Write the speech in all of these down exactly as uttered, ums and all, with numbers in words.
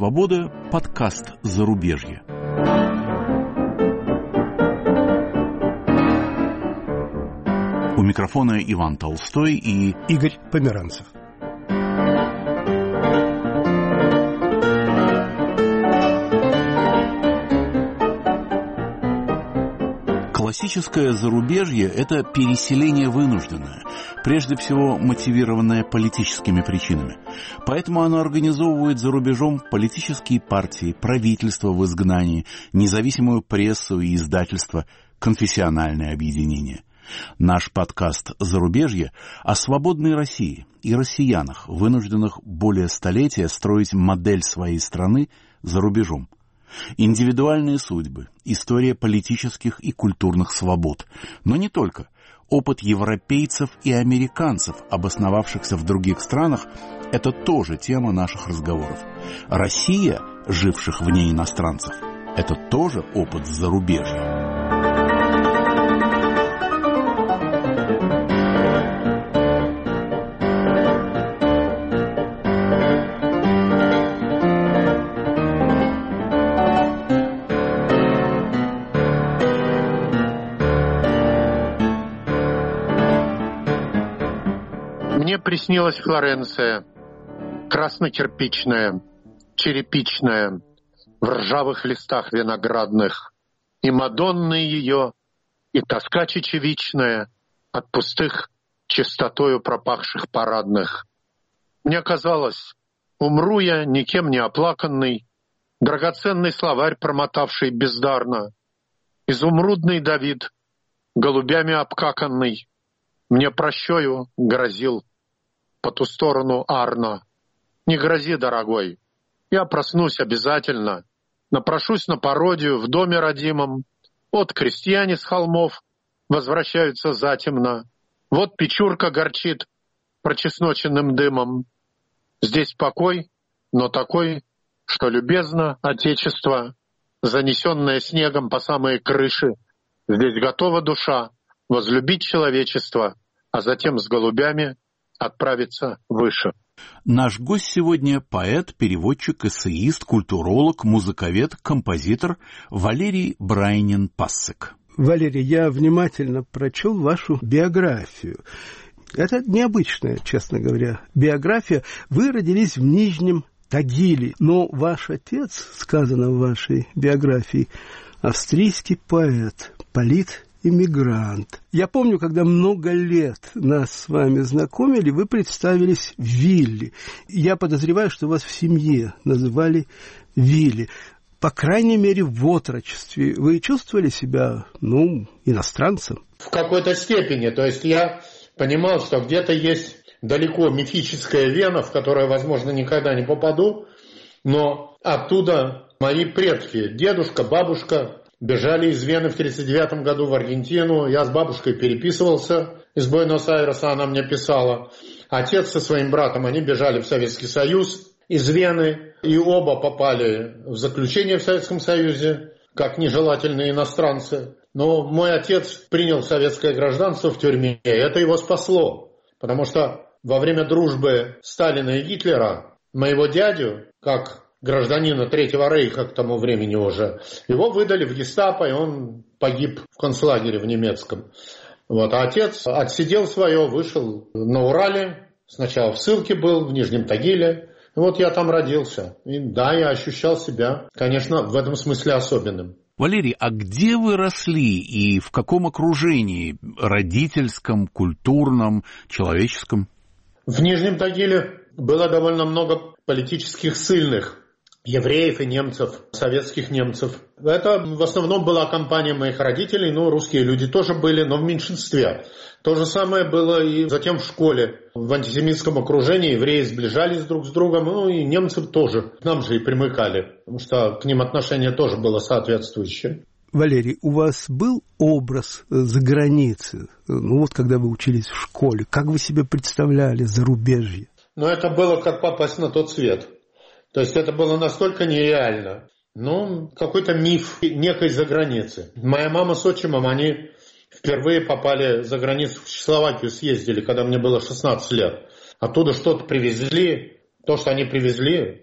свобода» подкаст «Зарубежье». У микрофона Иван Толстой и Игорь Померанцев. Классическое зарубежье – это переселение вынужденное, прежде всего мотивированное политическими причинами. Поэтому оно организовывает за рубежом политические партии, правительства в изгнании, независимую прессу и издательство, конфессиональные объединения. Наш подкаст «Зарубежье» о свободной России и россиянах, вынужденных более столетия строить модель своей страны за рубежом. Индивидуальные судьбы, история политических и культурных свобод. Но не только. Опыт европейцев и американцев, обосновавшихся в других странах, это тоже тема наших разговоров. Россия, живших вне иностранцев, это тоже опыт зарубежья. Мне приснилась Флоренция, красно-кирпичная, черепичная, в ржавых листах виноградных, и Мадонны ее, и тоска чечевичная от пустых чистотою пропахших парадных. Мне казалось, умру я никем не оплаканный, драгоценный словарь промотавший бездарно, изумрудный Давид, голубями обкаканный, мне прощою грозил по ту сторону Арно. Не грози, дорогой, я проснусь обязательно, напрошусь на пародию в доме родимом. Вот крестьяне с холмов возвращаются затемно, вот печурка горчит прочесноченным дымом. Здесь покой, но такой, что любезно отечество, занесенное снегом по самые крыши. Здесь готова душа возлюбить человечество, а затем с голубями отправиться выше. Наш гость сегодня поэт, переводчик, эссеист, культуролог, музыковед, композитор Валерий Брайнин-Пассек. Валерий, я внимательно прочел вашу биографию. Это необычная, честно говоря, биография. Вы родились в Нижнем Тагиле, но ваш отец, сказано в вашей биографии, австрийский поэт, полит иммигрант. Я помню, когда много лет нас с вами знакомили, вы представились Вилли. Я подозреваю, что вас в семье называли Вилли. По крайней мере, в отрочестве вы чувствовали себя, ну, иностранцем? В какой-то степени. То есть я понимал, что где-то есть далеко мифическая вена, в которую, возможно, никогда не попаду, но оттуда мои предки, дедушка, бабушка, бежали из Вены в тридцать девятом году в Аргентину. Я с бабушкой переписывался из Буэнос-Айреса, она мне писала. Отец со своим братом, они бежали в Советский Союз из Вены. И оба попали в заключение в Советском Союзе, как нежелательные иностранцы. Но мой отец принял советское гражданство в тюрьме, и это его спасло. Потому что во время дружбы Сталина и Гитлера моего дядю, как гражданина Третьего Рейха к тому времени уже, его выдали в гестапо, и он погиб в концлагере в немецком. Вот. А отец отсидел свое, вышел на Урале, сначала в ссылке был, в Нижнем Тагиле. И вот я там родился. И да, я ощущал себя, конечно, в этом смысле особенным. Валерий, а где вы росли и в каком окружении? Родительском, культурном, человеческом? В Нижнем Тагиле было довольно много политических ссыльных. Евреев и немцев, советских немцев. Это в основном была компания моих родителей, ну, русские люди тоже были, но в меньшинстве. То же самое было и затем в школе. В антисемитском окружении евреи сближались друг с другом, ну, и немцы тоже к нам же и примыкали, потому что к ним отношение тоже было соответствующее. Валерий, у вас был образ за границей, ну, вот когда вы учились в школе, как вы себе представляли зарубежье? Ну, это было как попасть на тот свет. То есть это было настолько нереально. Ну, какой-то миф некой заграницы. Моя мама с отчимом, они впервые попали за границу, в Чехословакию съездили, когда мне было шестнадцать лет. Оттуда что-то привезли. То, что они привезли,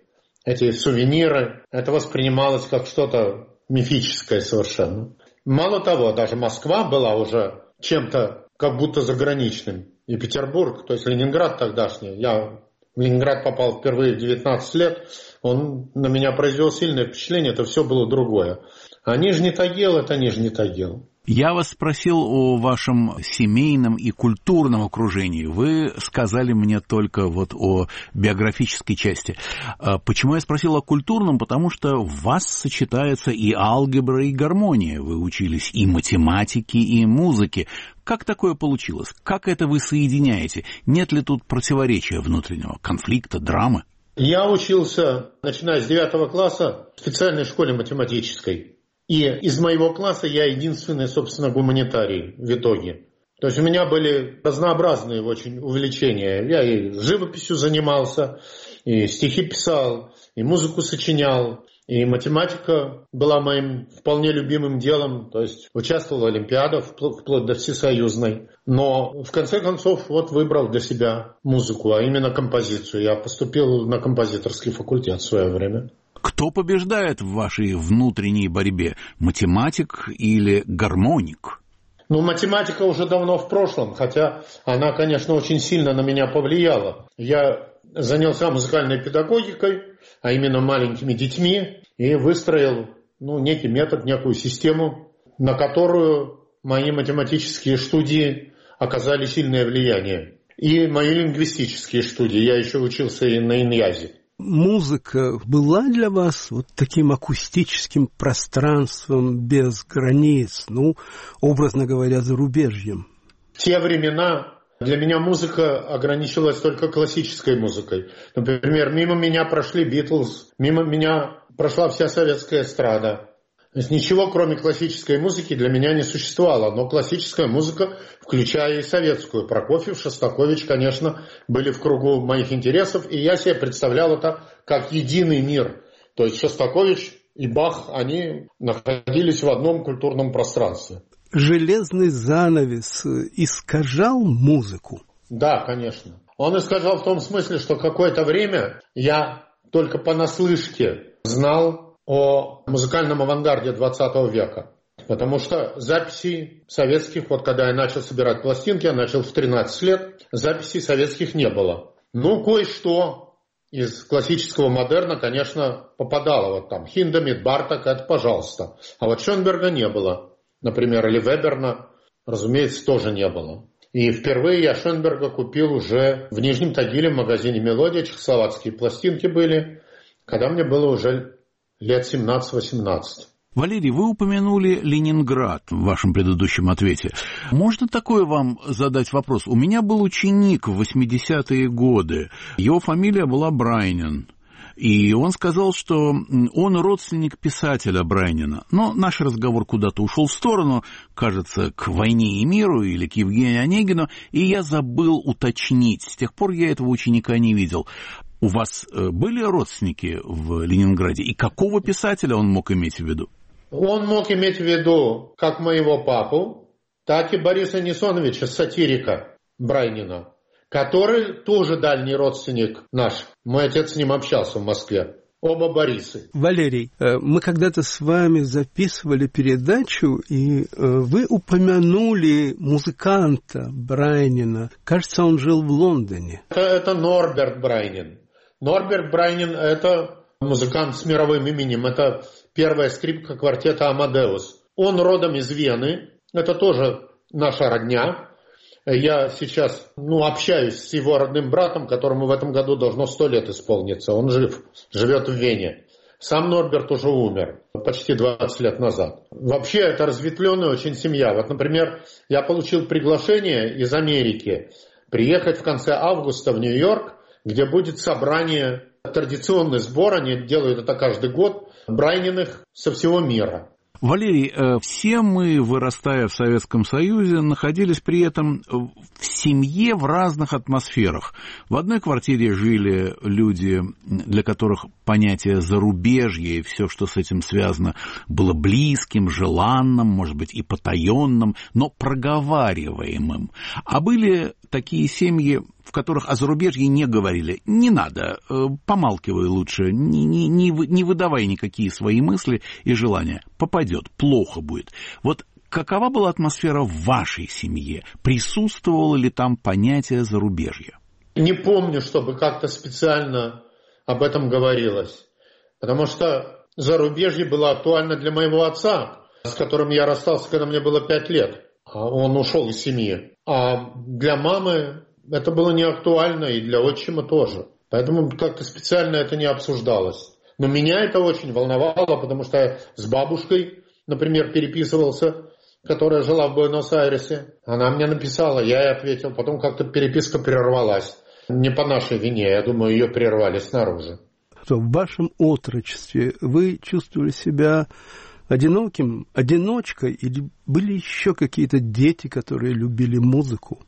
эти сувениры. Это воспринималось как что-то мифическое совершенно. Мало того, даже Москва была уже чем-то как будто заграничным. И Петербург, то есть Ленинград тогдашний. Я в Ленинград попал впервые в девятнадцать лет. Он на меня произвел сильное впечатление, это все было другое. А Нижний Тагил – это Нижний Тагил. Я вас спросил о вашем семейном и культурном окружении. Вы сказали мне только вот о биографической части. Почему я спросил о культурном? Потому что в вас сочетается и алгебра, и гармония. Вы учились и математике, и музыке. Как такое получилось? Как это вы соединяете? Нет ли тут противоречия внутреннего, конфликта, драмы? Я учился, начиная с девятого класса, в специальной школе математической. И из моего класса я единственный, собственно, гуманитарий в итоге. То есть у меня были разнообразные очень увлечения. Я и живописью занимался, и стихи писал, и музыку сочинял, и математика была моим вполне любимым делом. То есть участвовал в олимпиадах, вплоть до всесоюзной. Но в конце концов вот выбрал для себя музыку, а именно композицию. Я поступил на композиторский факультет в свое время. Кто побеждает в вашей внутренней борьбе? Математик или гармоник? Ну, математика уже давно в прошлом, хотя она, конечно, очень сильно на меня повлияла. Я занялся музыкальной педагогикой, а именно маленькими детьми, и выстроил ну, некий метод, некую систему, на которую мои математические студии оказали сильное влияние. И мои лингвистические студии. Я еще учился и на иньязе. Музыка была для вас вот таким акустическим пространством без границ, ну, образно говоря, зарубежьем? В те времена для меня музыка ограничивалась только классической музыкой. Например, мимо меня прошли Битлз, мимо меня прошла вся советская эстрада. То есть ничего, кроме классической музыки, для меня не существовало. Но классическая музыка, включая и советскую, Прокофьев, Шостакович, конечно, были в кругу моих интересов. И я себе представлял это как единый мир. То есть Шостакович и Бах, они находились в одном культурном пространстве. Железный занавес искажал музыку? Да, конечно. Он искажал в том смысле, что какое-то время я только понаслышке знал о музыкальном авангарде двадцатого века. Потому что записей советских, вот когда я начал собирать пластинки, я начал в тринадцать лет, записей советских не было. Ну, кое-что из классического модерна, конечно, попадало. Вот там Хиндемит, Барток, это пожалуйста. А вот Шönberga не было. Например, или Веберна, разумеется, тоже не было. И впервые я Шönberga купил уже в Нижнем Тагиле в магазине «Мелодия», чехословацкие пластинки были, когда мне было уже лет семнадцать-восемнадцать. Валерий, вы упомянули Ленинград в вашем предыдущем ответе. Можно такой вам задать вопрос? У меня был ученик в восьмидесятые годы. Его фамилия была Брайнин. И он сказал, что он родственник писателя Брайнина. Но наш разговор куда-то ушел в сторону, кажется, к «Войне и миру» или к Евгению Онегину, и я забыл уточнить. С тех пор я этого ученика не видел. У вас были родственники в Ленинграде? И какого писателя он мог иметь в виду? Он мог иметь в виду как моего папу, так и Бориса Несоновича, сатирика Брайнина, который тоже дальний родственник наш. Мой отец с ним общался в Москве. Оба Борисы. Валерий, мы когда-то с вами записывали передачу, и вы упомянули музыканта Брайнина. Кажется, он жил в Лондоне. Это, это Норберт Брайнин. Норберт Брайнин – это музыкант с мировым именем. Это первая скрипка квартета «Амадеус». Он родом из Вены. Это тоже наша родня. Я сейчас ну, общаюсь с его родным братом, которому в этом году должно сто лет исполниться. Он жив, живет в Вене. Сам Норберт уже умер почти двадцать лет назад. Вообще это разветвленная очень семья. Вот, например, я получил приглашение из Америки приехать в конце августа в Нью-Йорк, где будет собрание, традиционный сбор, они делают это каждый год, Брайниных со всего мира. Валерий, все мы, вырастая в Советском Союзе, находились при этом в семье в разных атмосферах. В одной квартире жили люди, для которых понятие зарубежья и все, что с этим связано, было близким, желанным, может быть, и потаенным, но проговариваемым. А были такие семьи в которых о зарубежье не говорили. Не надо, помалкивай лучше, не, не, не, не выдавай никакие свои мысли и желания. Попадет, плохо будет. Вот какова была атмосфера в вашей семье? Присутствовало ли там понятие зарубежья? Не помню, чтобы как-то специально об этом говорилось. Потому что зарубежье было актуально для моего отца, с которым я расстался, когда мне было пять лет. Он ушел из семьи. А для мамы это было не актуально, и для отчима тоже. Поэтому как-то специально это не обсуждалось. Но меня это очень волновало, потому что я с бабушкой, например, переписывался, которая жила в Буэнос-Айресе. Она мне написала, я ей ответил. Потом как-то переписка прервалась. Не по нашей вине, я думаю, ее прервали снаружи. В вашем отрочестве вы чувствовали себя одиноким, одиночкой, или были еще какие-то дети, которые любили музыку?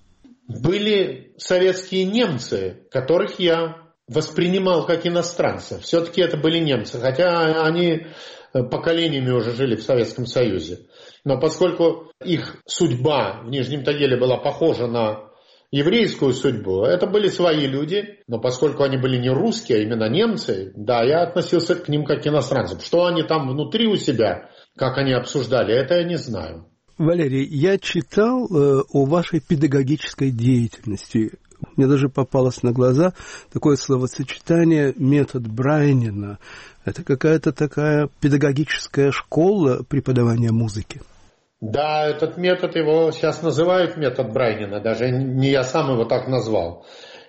Были советские немцы, которых я воспринимал как иностранцев. Все-таки это были немцы, хотя они поколениями уже жили в Советском Союзе. Но поскольку их судьба в Нижнем Тагиле была похожа на еврейскую судьбу, это были свои люди, но поскольку они были не русские, а именно немцы, да, я относился к ним как к иностранцам. Что они там внутри у себя, как они обсуждали, это я не знаю. Валерий, я читал э, о вашей педагогической деятельности. Мне даже попалось на глаза такое словосочетание «метод Брайнина». Это какая-то такая педагогическая школа преподавания музыки. Да, этот метод, его сейчас называют метод Брайнина, даже не я сам его так назвал.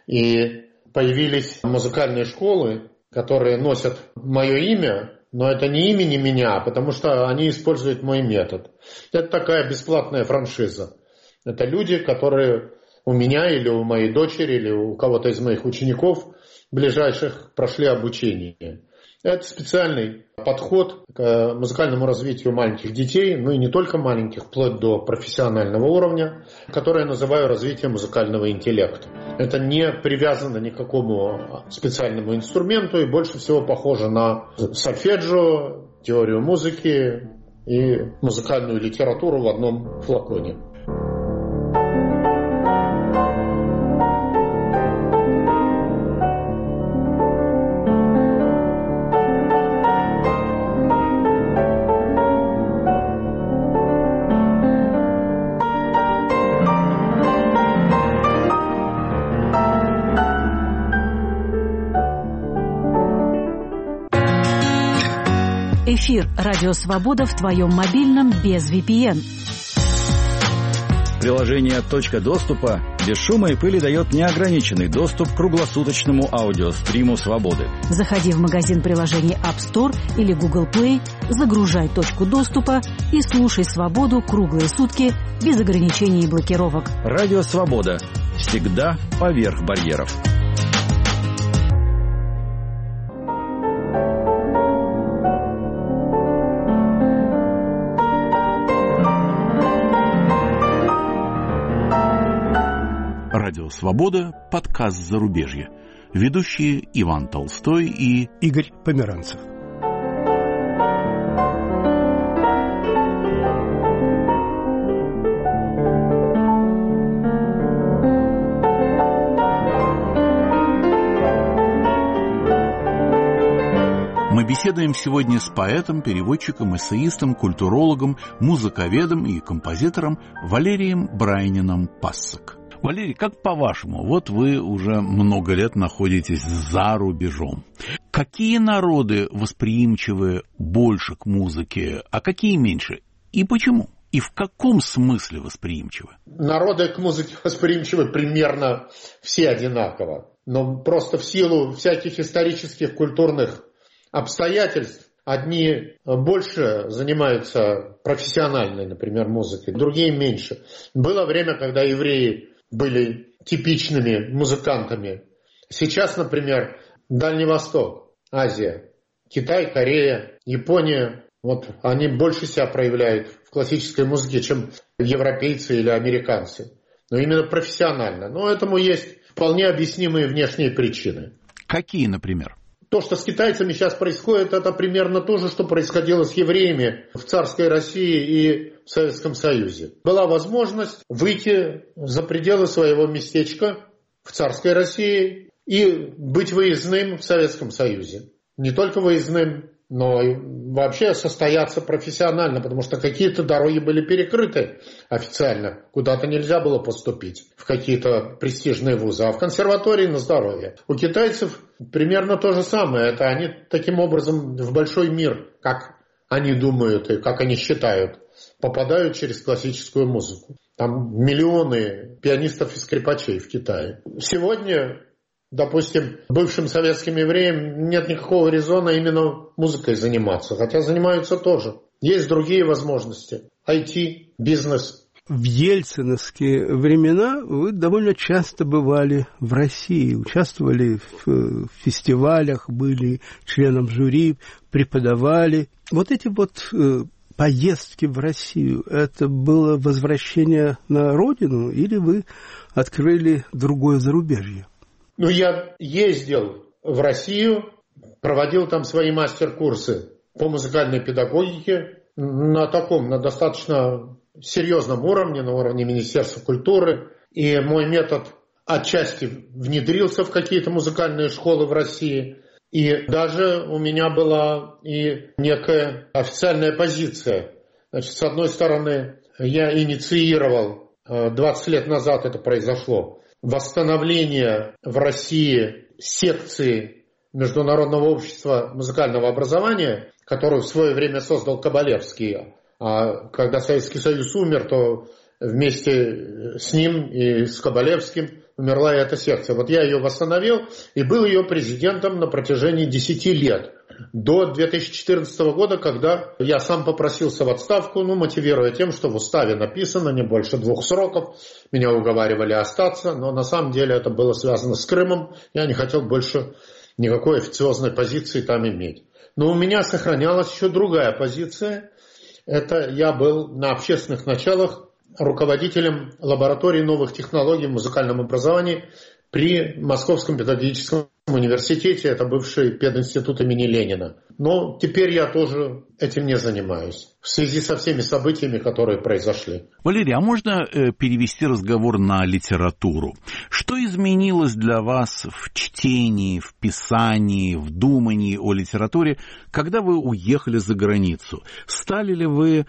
И появились музыкальные школы, которые носят мое имя, но это не имя не меня, потому что они используют мой метод. Это такая бесплатная франшиза. Это люди, которые у меня или у моей дочери, или у кого-то из моих учеников ближайших прошли обучение. Это специальный подход к музыкальному развитию маленьких детей, ну и не только маленьких, вплоть до профессионального уровня, которое я называю развитием музыкального интеллекта. Это не привязано ни к какому специальному инструменту и больше всего похоже на сольфеджио, теорию музыки и музыкальную литературу в одном флаконе. Эфир «Радио Свобода» в твоем мобильном без ви пи эн. Приложение «Точка доступа» без шума и пыли дает неограниченный доступ к круглосуточному аудиостриму «Свободы». Заходи в магазин приложений App Store или Google Play, загружай «Точку доступа» и слушай «Свободу» круглые сутки без ограничений и блокировок. «Радио Свобода» всегда поверх барьеров. Радио «Свобода», подкаст «Зарубежье». Ведущие Иван Толстой и Игорь Померанцев. Мы беседуем сегодня с поэтом, переводчиком, эссеистом, культурологом, музыковедом и композитором Валерием Брайнином Пассек. Валерий, как по-вашему, вот вы уже много лет находитесь за рубежом. Какие народы восприимчивы больше к музыке, а какие меньше? И почему? И в каком смысле восприимчивы? Народы к музыке восприимчивы примерно все одинаково. Но просто в силу всяких исторических, культурных обстоятельств одни больше занимаются профессиональной, например, музыкой, другие меньше. Было время, когда евреи были типичными музыкантами. Сейчас, например, Дальний Восток, Азия, Китай, Корея, Япония, вот они больше себя проявляют в классической музыке, чем европейцы или американцы. Но именно профессионально. Но этому есть вполне объяснимые внешние причины. Какие, например? То, что с китайцами сейчас происходит, это примерно то же, что происходило с евреями в царской России и в Советском Союзе. Была возможность выйти за пределы своего местечка в царской России и быть выездным в Советском Союзе. Не только выездным, но и вообще состояться профессионально, потому что какие-то дороги были перекрыты официально. Куда-то нельзя было поступить, в какие-то престижные вузы, а в консерватории на здоровье. У китайцев примерно то же самое. Это они таким образом в большой мир, как они думают и как они считают, попадают через классическую музыку. Там миллионы пианистов и скрипачей в Китае. Сегодня, допустим, бывшим советским евреям нет никакого резона именно музыкой заниматься, хотя занимаются тоже. Есть другие возможности. ай ти, бизнес. В ельциновские времена вы довольно часто бывали в России, участвовали в фестивалях, были членом жюри, преподавали. Вот эти вот поездки в Россию, это было возвращение на родину или вы открыли другое зарубежье? Ну, я ездил в Россию, проводил там свои мастер-курсы по музыкальной педагогике на таком, на достаточно серьезном уровне, на уровне Министерства культуры. И мой метод отчасти внедрился в какие-то музыкальные школы в России. И даже у меня была и некая официальная позиция. Значит, с одной стороны, я инициировал, двадцать лет назад это произошло, восстановление в России секции Международного общества музыкального образования, которую в свое время создал Кабалевский. А когда Советский Союз умер, то вместе с ним и с Кабалевским умерла и эта секция. Вот я ее восстановил и был ее президентом на протяжении десяти лет. До две тысячи четырнадцатого года, когда я сам попросился в отставку, ну, мотивируя тем, что в уставе написано не больше двух сроков. Меня уговаривали остаться, но на самом деле это было связано с Крымом. Я не хотел больше никакой официозной позиции там иметь. Но у меня сохранялась еще другая позиция. Это я был на общественных началах руководителем лаборатории новых технологий в музыкальном образовании при Московском педагогическом университете. Это бывший пединститут имени Ленина. Но теперь я тоже этим не занимаюсь в связи со всеми событиями, которые произошли. Валерий, а можно э, перевести разговор на литературу? Что изменилось для вас в чтении, в писании, в думании о литературе, когда вы уехали за границу? Стали ли вы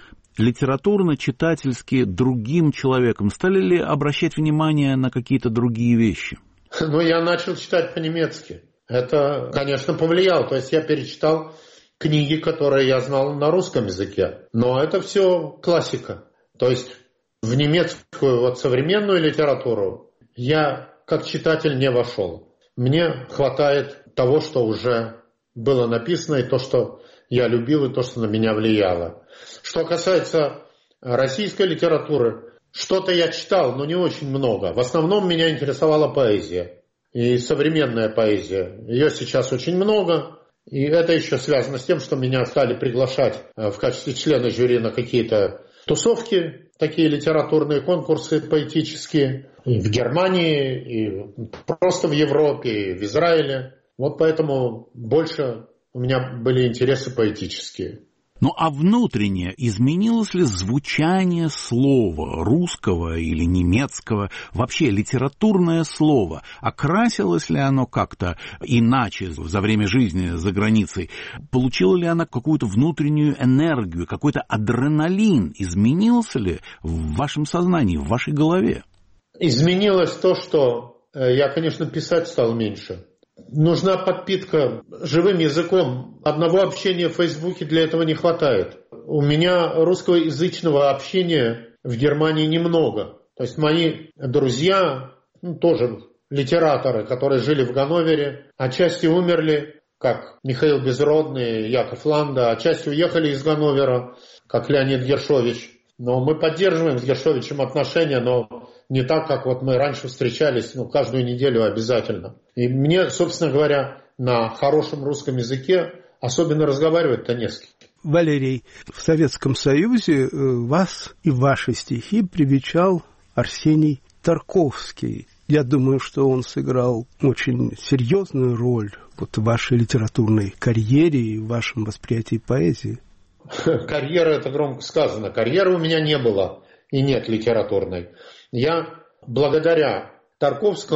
литературно-читательски другим человеком? Стали ли обращать внимание на какие-то другие вещи? Ну, я начал читать по-немецки. Это, конечно, повлияло. То есть я перечитал книги, которые я знал на русском языке. Но это все классика. То есть в немецкую вот современную литературу я как читатель не вошел. Мне хватает того, что уже было написано, и то, что я любил, и то, что на меня влияло. Что касается российской литературы, что-то я читал, но не очень много. В основном меня интересовала поэзия и современная поэзия. Ее сейчас очень много, и это еще связано с тем, что меня стали приглашать в качестве члена жюри на какие-то тусовки, такие литературные конкурсы поэтические и в Германии, и просто в Европе, и в Израиле. Вот поэтому больше у меня были интересы поэтические. Ну а внутренне изменилось ли звучание слова, русского или немецкого, вообще литературное слово? Окрасилось ли оно как-то иначе за время жизни за границей? Получило ли оно какую-то внутреннюю энергию, какой-то адреналин? Изменился ли в вашем сознании, в вашей голове? Изменилось то, что я, конечно, писать стал меньше. Нужна подпитка живым языком. Одного общения в Фейсбуке для этого не хватает. У меня русскоязычного общения в Германии немного. То есть мои друзья, ну, тоже литераторы, которые жили в Ганновере, отчасти умерли, как Михаил Безродный, Яков Ланда, отчасти уехали из Ганновера, как Леонид Гершович. Но мы поддерживаем с Гершовичем отношения, но не так, как вот мы раньше встречались, ну, каждую неделю обязательно. И мне, собственно говоря, на хорошем русском языке особенно разговаривать-то не с кем. Валерий, в Советском Союзе вас и ваши стихи привечал Арсений Тарковский. Я думаю, что он сыграл очень серьезную роль вот в вашей литературной карьере и в вашем восприятии поэзии. Карьера — это громко сказано. Карьеры у меня не было и нет литературной. Я благодаря Тарковскому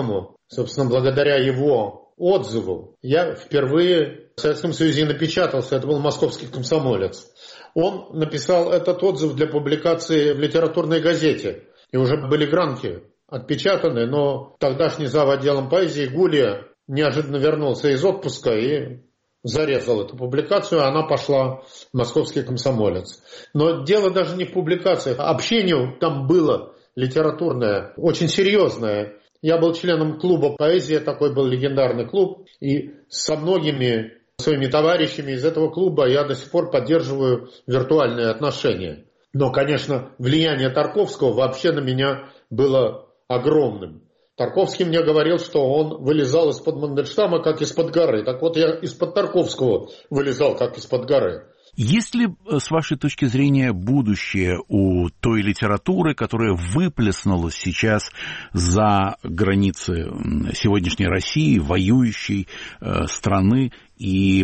собственно, благодаря его отзыву, я впервые в Советском Союзе напечатался, это был «Московский комсомолец». Он написал этот отзыв для публикации в литературной газете, и уже были гранки отпечатаны, но тогдашний зав. Отделом поэзии Гулия неожиданно вернулся из отпуска и зарезал эту публикацию, она пошла в «Московский комсомолец». Но дело даже не в публикациях, общение там было литературное, очень серьезное. Я был членом клуба «Поэзия», такой был легендарный клуб, и со многими своими товарищами из этого клуба я до сих пор поддерживаю виртуальные отношения. Но, конечно, влияние Тарковского вообще на меня было огромным. Тарковский мне говорил, что он вылезал из-под Мандельштама, как из-под горы. Так вот, я из-под Тарковского вылезал, как из-под горы. Есть ли, с вашей точки зрения, будущее у той литературы, которая выплеснулась сейчас за границы сегодняшней России, воюющей э, страны? И э,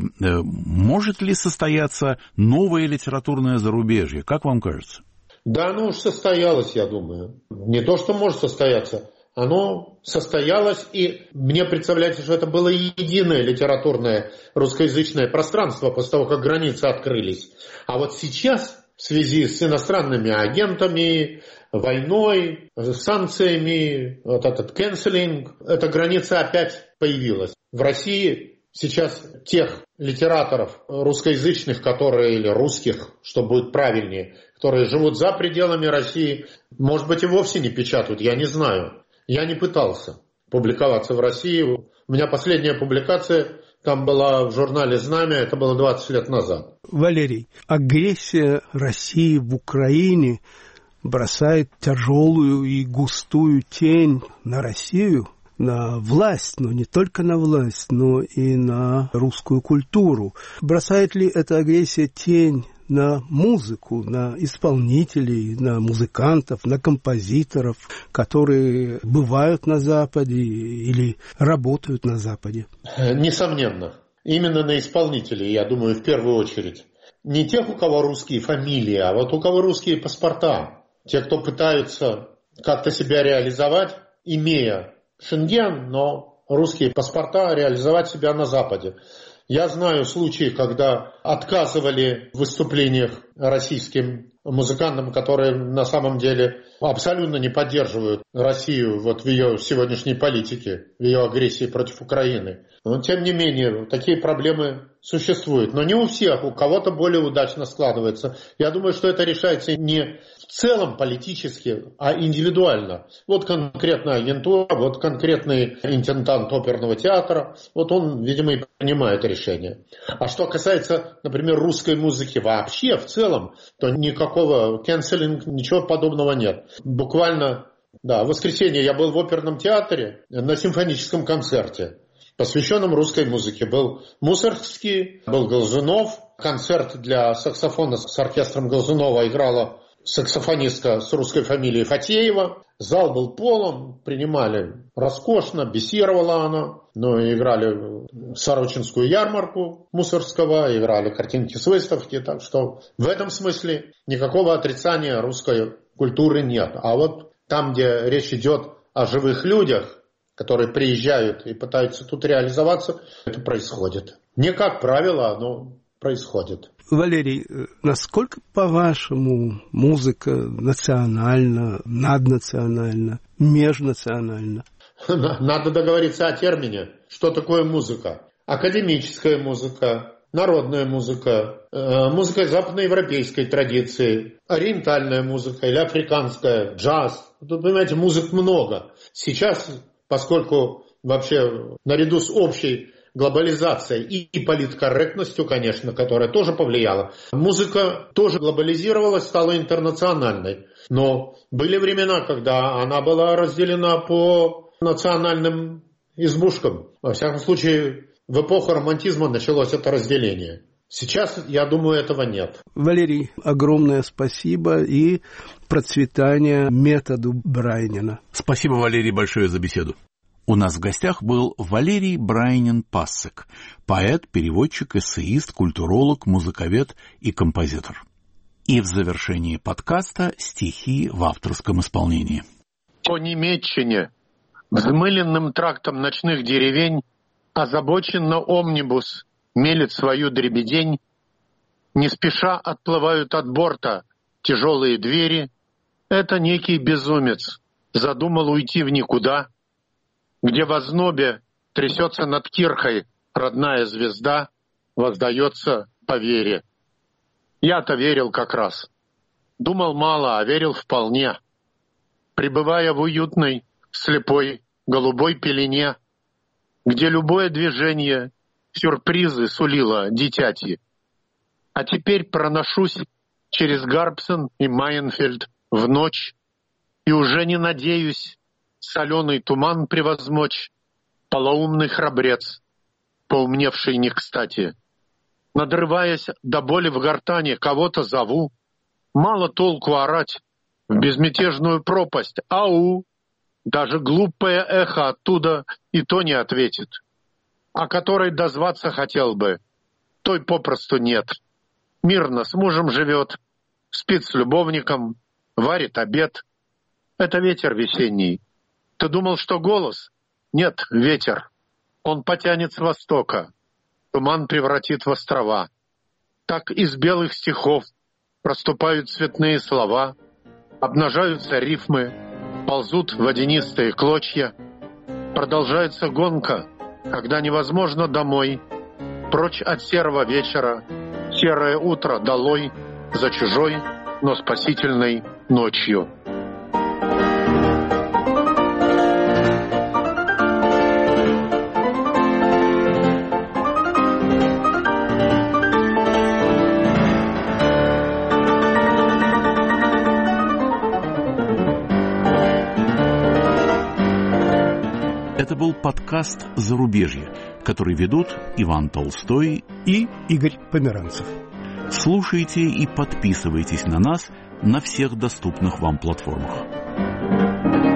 может ли состояться новое литературное зарубежье? Как вам кажется? Да, оно уж состоялось, я думаю. Не то, что может состояться. Оно состоялось, и мне представляется, что это было единое литературное русскоязычное пространство после того, как границы открылись. А вот сейчас, в связи с иностранными агентами, войной, санкциями, вот этот кэнселинг, эта граница опять появилась. В России сейчас тех литераторов русскоязычных, которые, или русских, что будет правильнее, которые живут за пределами России, может быть, и вовсе не печатают, я не знаю. Я не пытался публиковаться в России. У меня последняя публикация там была в журнале «Знамя», это было двадцать лет назад. Валерий, агрессия России в Украине бросает тяжелую и густую тень на Россию, на власть, но не только на власть, но и на русскую культуру. Бросает ли эта агрессия тень на музыку, на исполнителей, на музыкантов, на композиторов, которые бывают на Западе или работают на Западе? Несомненно. Именно на исполнителей, я думаю, в первую очередь. Не тех, у кого русские фамилии, а вот у кого русские паспорта. Те, кто пытаются как-то себя реализовать, имея Шенген, но русские паспорта, реализовать себя на Западе. Я знаю случаи, когда отказывали в выступлениях российским музыкантам, которые на самом деле абсолютно не поддерживают Россию вот в ее сегодняшней политике, в ее агрессии против Украины. Но тем не менее, такие проблемы существуют. Но не у всех, у кого-то более удачно складывается. Я думаю, что это решается не в целом политически, а индивидуально. Вот конкретная агентура, вот конкретный интендант оперного театра, вот он, видимо, и принимает решение. А что касается, например, русской музыки вообще, в целом, то никакого canceling, ничего подобного нет. Буквально, да, в воскресенье я был в оперном театре на симфоническом концерте, посвященном русской музыке. Был Мусоргский, был Глазунов. Концерт для саксофона с оркестром Глазунова играла саксофонистка с русской фамилией Фатеева. Зал был полон, принимали роскошно, бесировала она. Но играли Сорочинскую ярмарку Мусоргского, играли картинки с выставки. Так что в этом смысле никакого отрицания русской культуры нет. А вот там, где речь идет о живых людях, которые приезжают и пытаются тут реализоваться, это происходит. Не как правило, но происходит. Валерий, насколько, по-вашему, музыка национальна, наднациональна, межнациональна? Надо договориться о термине. Что такое музыка? Академическая музыка, народная музыка, музыка западноевропейской традиции, ориентальная музыка или африканская, джаз. Тут, понимаете, музык много. Сейчас, поскольку вообще наряду с общей глобализацией и политкорректностью, конечно, которая тоже повлияла, музыка тоже глобализировалась, стала интернациональной. Но были времена, когда она была разделена по национальным избушкам. Во всяком случае, в эпоху романтизма началось это разделение. Сейчас, я думаю, этого нет. Валерий, огромное спасибо и процветания методу Брайнина. Спасибо, Валерий, большое за беседу. У нас в гостях был Валерий Брайнин-Пассек, поэт, переводчик, эссеист, культуролог, музыковед и композитор. И в завершении подкаста стихи в авторском исполнении. По Немеччине Взмыленным трактом ночных деревень озабоченно омнибус мелет свою дребедень. Не спеша отплывают от борта тяжелые двери. Это некий безумец задумал уйти в никуда, где в ознобе трясется над кирхой родная звезда, воздается по вере. Я-то верил как раз. Думал мало, а верил вполне. Пребывая в уютной, слепой, голубой пелене, где любое движение сюрпризы сулило дитяти. А теперь проношусь через Гарпсен и Майенфельд в ночь и уже не надеюсь соленый туман превозмочь, полоумный храбрец, поумневший не кстати. Надрываясь до боли в гортани, кого-то зову. Мало толку орать в безмятежную пропасть. Ау! Даже глупое эхо оттуда и то не ответит. О которой дозваться хотел бы, той попросту нет. Мирно с мужем живет, спит с любовником, варит обед. Это ветер весенний. Ты думал, что голос? Нет, ветер. Он потянет с востока. Туман превратит в острова. Так из белых стихов проступают цветные слова, обнажаются рифмы, ползут водянистые клочья. Продолжается гонка, когда невозможно домой, прочь от серого вечера, серое утро долой за чужой, но спасительной ночью. Это был подкаст «Зарубежье», который ведут Иван Толстой и Игорь Померанцев. Слушайте и подписывайтесь на нас на всех доступных вам платформах.